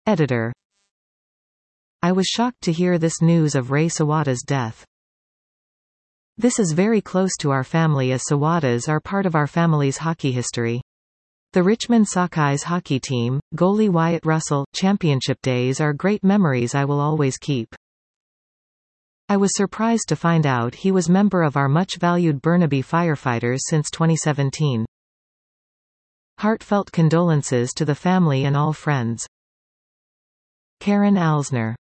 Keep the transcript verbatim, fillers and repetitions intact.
Editor. I was shocked to hear this news of Ray Sawada's death. This is very close to our family as Sawadas are part of our family's hockey history. The Richmond Sockeyes hockey team, goalie Wyatt Russell, championship days are great memories I will always keep. I was surprised to find out he was member of our much-valued Burnaby Firefighters since twenty seventeen. Heartfelt condolences to the family and all friends. Karen Alsner.